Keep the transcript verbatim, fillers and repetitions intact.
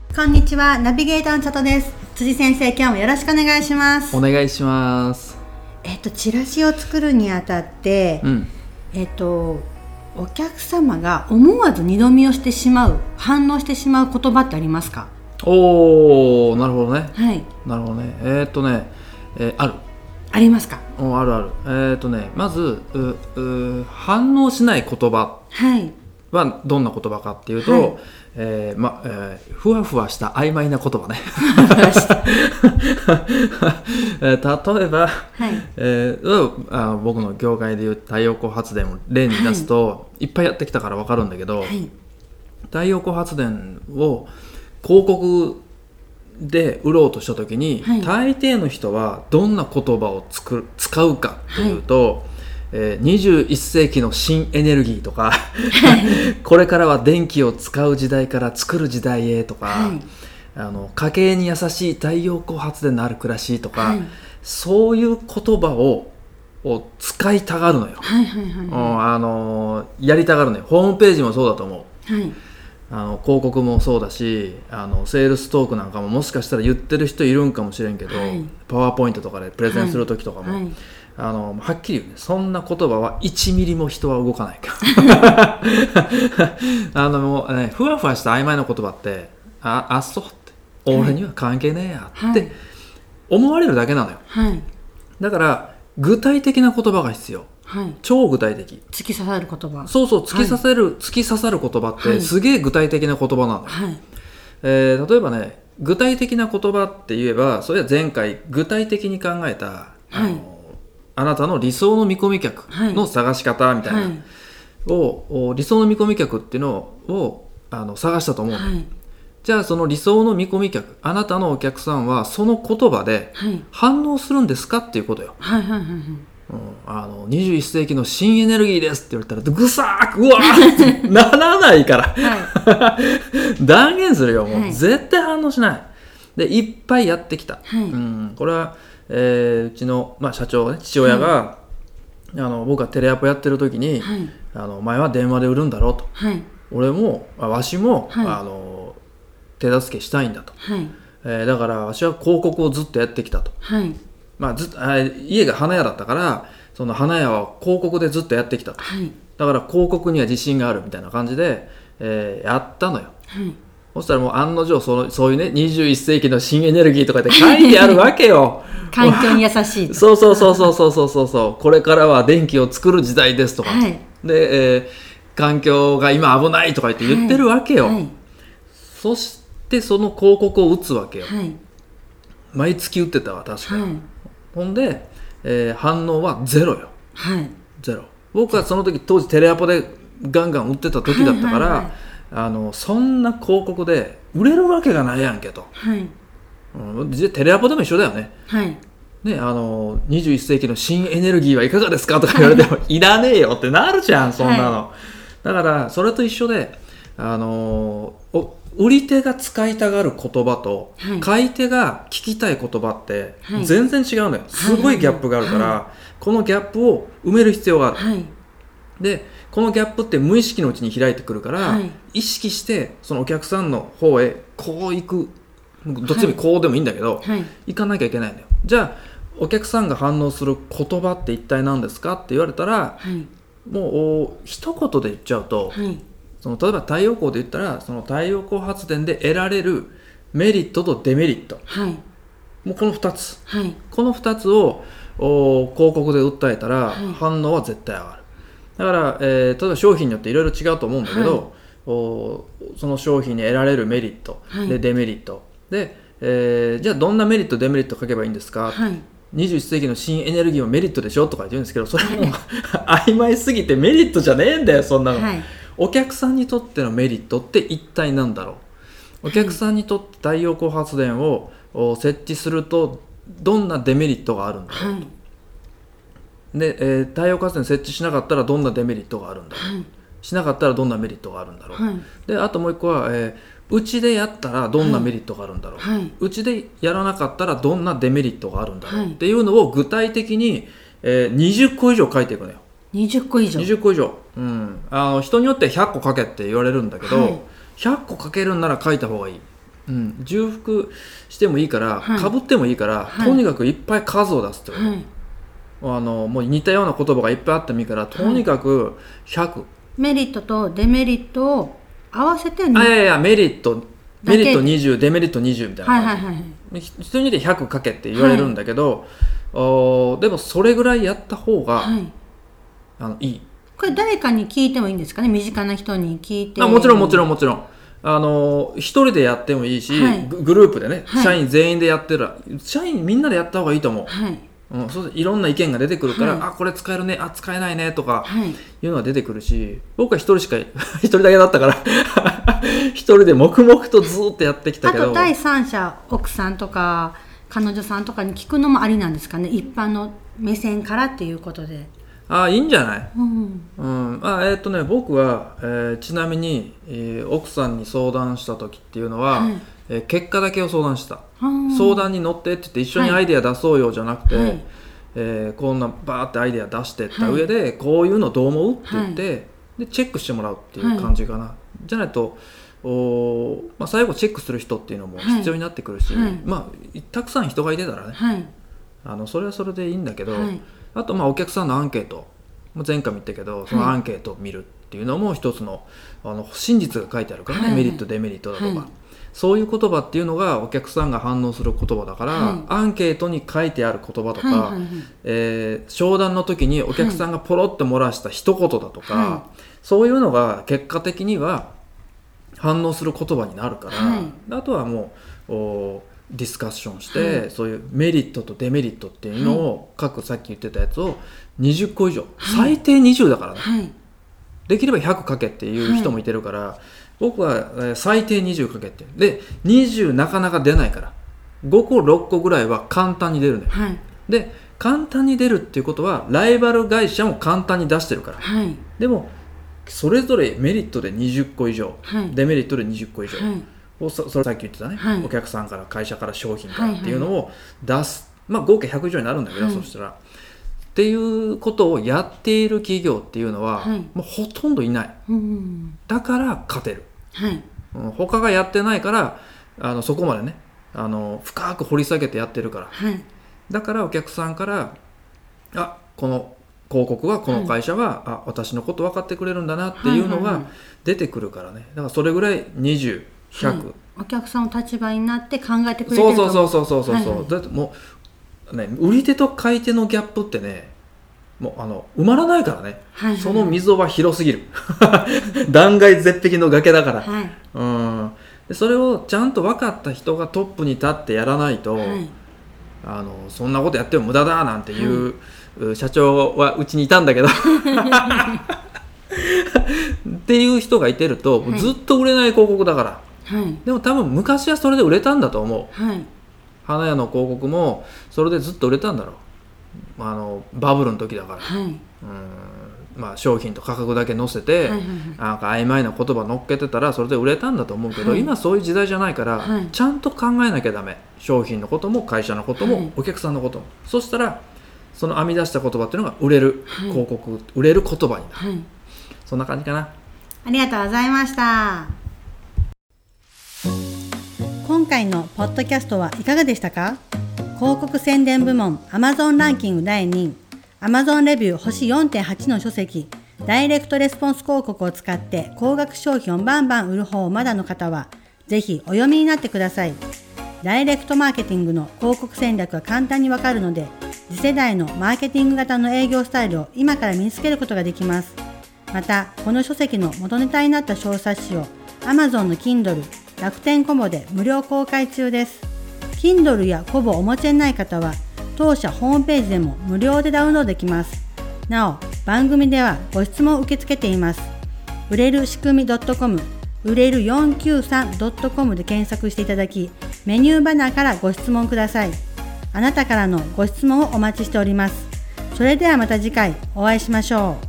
こんにちは、ナビゲーターの里です。辻先生、今日もよろしくお願いします。 お願いします。 えっとチラシを作るにあたって、うん、えっとお客様が思わず二度見をしてしまう、反応してしまう言葉ってありますか？ おー、なるほどね。 はい。 なるほどね。えー、っとね、えー、ある。 ありますか？ おあるある。えー、っとね、まずうう反応しない言葉はどんな言葉かっていうと、はい、えーまえー、ふわふわした曖昧な言葉ね。えー、例えば、はいえー、あ僕の業界でいう太陽光発電を例に出すと、はい、いっぱいやってきたから分かるんだけど、はい、太陽光発電を広告で売ろうとした時に、はい、大抵の人はどんな言葉をつく使うかというと、はいえー、にじゅういっ世紀の新エネルギーとかこれからは電気を使う時代から作る時代へとか、はい、あの家計に優しい太陽光発電のある暮らしとか、はい、そういう言葉をを使いたがるのよ、はいはいはいはい、あのやりたがるのよ。ホームページもそうだと思う、はい、あの広告もそうだし、あのセールストークなんかももしかしたら言ってる人いるんかもしれんけど、はい、パワーポイントとかでプレゼンする時とかも、はいはいあのはっきり言うね、そんな言葉はいちミリも人は動かないからあのもう、ね、ふわふわした曖昧な言葉ってああそうって俺には関係ねえやって思われるだけなのよ、はい、だから具体的な言葉が必要、はい、超具体的、 突き刺さる言葉、 そうそう突き刺さる、はい、突き刺さる言葉ってすげえ具体的な言葉なのよ、はいえー、例えばね具体的な言葉って言えばそれは前回具体的に考えたあの、はいあなたの理想の見込み客の探し方みたいな、はい、を理想の見込み客っていうのをあの探したと思う、はい、じゃあその理想の見込み客、あなたのお客さんはその言葉で反応するんですかっていうことよ、はいはいはいはいうん、あのにじゅういっ世紀の新エネルギーですって言われたらぐさーくうわーってならないから、はい、断言するよもう、はい、絶対反応しないでいっぱいやってきた、はいうん、これはえー、うちの、まあ、社長、ね、父親が、はい、あの僕がテレアポやってる時に、はい、あのお前は電話で売るんだろうと、はい、俺もわしも、はい、あの手助けしたいんだと、はいえー、だからわしは広告をずっとやってきたと、はいまあ、ずっとあ家が花屋だったからその花屋は広告でずっとやってきたと、はい、だから広告には自信があるみたいな感じで、えー、やったのよ、はいそしたらもう案の定そのそういうねにじゅういっ世紀の新エネルギーとかって書いてあるわけよ環境に優しいとそうそうそうそうそうそうそうこれからは電気を作る時代ですとか、はい、で、えー、環境が今危ないとか言って言ってるわけよ、はいはい、そしてその広告を打つわけよ、はい、毎月打ってたわ確かに、はい、ほんで、えー、反応はゼロよ、はい、ゼロ僕はその時当時テレアポでガンガン打ってた時だったから、はいはいはいあのそんな広告で売れるわけがないやんけと、はいうん、テレアポでも一緒だよね、はいね、あのにじゅういっ世紀の新エネルギーはいかがですかとか言われてもいらねえよってなるじゃんそんなの、はい、だからそれと一緒であの売り手が使いたがる言葉と、はい、買い手が聞きたい言葉って全然違うのよ、はい、すごいギャップがあるから、はいはい、このギャップを埋める必要がある、はい、でこのギャップって無意識のうちに開いてくるから、はい、意識してそのお客さんの方へこう行くどっちでもこうでもいいんだけど、はい、行かなきゃいけないんだよ。じゃあお客さんが反応する言葉って一体何ですかって言われたら、はい、もう一言で言っちゃうと、はい、その例えば太陽光で言ったらその太陽光発電で得られるメリットとデメリット、はい、もうこのふたつ、はい、このふたつを広告で訴えたら、はい、反応は絶対上がる。だから、えー、例えば商品によっていろいろ違うと思うんだけど、はい、おその商品に得られるメリット、はい、でデメリットで、えー、じゃあどんなメリットデメリット書けばいいんですか、はい、にじゅういっ世紀の新エネルギーはメリットでしょとか言うんですけどそれも、はい、曖昧すぎてメリットじゃねえんだよそんなの、はい、お客さんにとってのメリットって一体何だろう。お客さんにとって太陽光発電を設置するとどんなデメリットがあるんだろうと、はいでえー、太陽光発電設置しなかったらどんなデメリットがあるんだろう、はい、しなかったらどんなメリットがあるんだろう、はい、であともう一個は、えー、うちでやったらどんなメリットがあるんだろう、はい、うちでやらなかったらどんなデメリットがあるんだろう、はい、っていうのを具体的に、えー、にじゅっこ以上書いていくのよ。 にじゅっこ以上にじゅっこ以上、うん、あの人によってひゃっこ書けって言われるんだけど、はい、ひゃっこ書けるんなら書いた方がいい。 うん、重複してもいいから、はい、かぶってもいいから、はい、とにかくいっぱい数を出すってこと、はい、あのもう似たような言葉がいっぱいあってもいいから、とにかくひゃく、はい、 メリットとデメリットを合わせて、 ね、あいやいやメリットメリットにじゅうデメリットにじゅうみたいな感じ、はいはいはい、人によってひゃくかけって言われるんだけど、はい、おでもそれぐらいやった方が、はい、あのいい。 これ誰かに聞いてもいいんですかね、身近な人に聞いて。 あもちろんもちろんもちろん、あの一人でやってもいいし、はい、グループでね、はい、社員全員でやってる、社員みんなでやった方がいいと思う、はい、うん、そういろんな意見が出てくるから、はい、あこれ使えるね、あ使えないねとか、はい、いうのが出てくるし、僕は一人しか一人だけだったから一人で黙々とずっとやってきたけど、 あと第三者、奥さんとか彼女さんとかに聞くのもありなんですかね、一般の目線からっていうことで。 あいいんじゃない、うんうん、あえー、っとね僕は、えー、ちなみに、えー、奥さんに相談した時っていうのは、はい、えー、結果だけを相談した、相談に乗ってって言って一緒にアイデア出そうよじゃなくて、はい、えー、こんなバーってアイデア出してった上で、はい、こういうのどう思うって言って、はい、でチェックしてもらうっていう感じかな、はい、じゃないとお、まあ、最後チェックする人っていうのも必要になってくるし、はい、まあ、たくさん人がいてたらね、はい、あのそれはそれでいいんだけど、はい、あとまあお客さんのアンケート、前回も言ったけどそのアンケートを見るっていうのも一つの、あの真実が書いてあるからね、はい、メリットデメリットだとか、はい、そういう言葉っていうのがお客さんが反応する言葉だから、はい、アンケートに書いてある言葉とか、はいはいはい、えー、商談の時にお客さんがポロッと漏らした一言だとか、はい、そういうのが結果的には反応する言葉になるから、はい、あとはもうおディスカッションして、はい、そういうメリットとデメリットっていうのを各、はい、さっき言ってたやつをにじゅっこ以上、はい、最低にじゅうだからね、はい、できればひゃくかけっていう人もいてるから、はい、僕は、えー、最低にじゅうかけってでにじゅうなかなか出ないからごころっこぐらいは簡単に出るね、はい、で簡単に出るっていうことはライバル会社も簡単に出してるから、はい、でもそれぞれメリットでにじゅっこ以上、はい、デメリットでにじゅっこ以上、はい、そ, それさっき言ってたね、はい、お客さんから会社から商品からっていうのを出す、はいはい、まあ合計ひゃく以上になるんだけど、はい、そしたらっていうことをやっている企業っていうのは、はい、もうほとんどいない、うん、だから勝てる、はい、うん、他がやってないからあのそこまでねあの深く掘り下げてやってるから、はい、だからお客さんからあこの広告はこの会社は、はい、あ私のこと分かってくれるんだなっていうのが出てくるからね、だからそれぐらいにじゅう、ひゃく、はい、 お客さんの立場になって考えてくれてると。 そうそうそうそうそうそう、はいはい、だってもう、ね、売り手と買い手のギャップってねもうあの埋まらないからね、はいはい、その溝は広すぎる断崖絶壁の崖だから、はい、うんでそれをちゃんと分かった人がトップに立ってやらないと、はい、あのそんなことやっても無駄だなんていう、はい、社長はうちにいたんだけどっていう人がいてると、はい、ずっと売れない広告だから、はい、でも多分昔はそれで売れたんだと思う、はい、花屋の広告もそれでずっと売れたんだろう、あのバブルの時だから、はい、うんまあ、商品と価格だけ載せて、はいはいはい、なんか曖昧な言葉乗っけてたらそれで売れたんだと思うけど、はい、今そういう時代じゃないから、はい、ちゃんと考えなきゃダメ、商品のことも会社のことも、はい、お客さんのことも、そしたらその編み出した言葉っていうのが売れる、はい、広告売れる言葉になる、はい、そんな感じかな。 ありがとうございました。今回のポッドキャストはいかがでしたか？広告宣伝部門 Amazon ランキングだいにい、Amazon レビュー星 よんてんはち の書籍ダイレクトレスポンス広告を使って高額商品をバンバン売る方をまだの方はぜひお読みになってください。ダイレクトマーケティングの広告戦略が簡単にわかるので、次世代のマーケティング型の営業スタイルを今から身につけることができます。またこの書籍の元ネタになった小冊子を Amazon の Kindle、楽天コボで無料公開中です。 Kindle やコボをお持ちでない方は当社ホームページでも無料でダウンロードできます。なお番組ではご質問を受け付けています。売れる仕組み .com、 売れる よんきゅうさん .com で検索していただき、メニューバナーからご質問ください。あなたからのご質問をお待ちしております。それではまた次回お会いしましょう。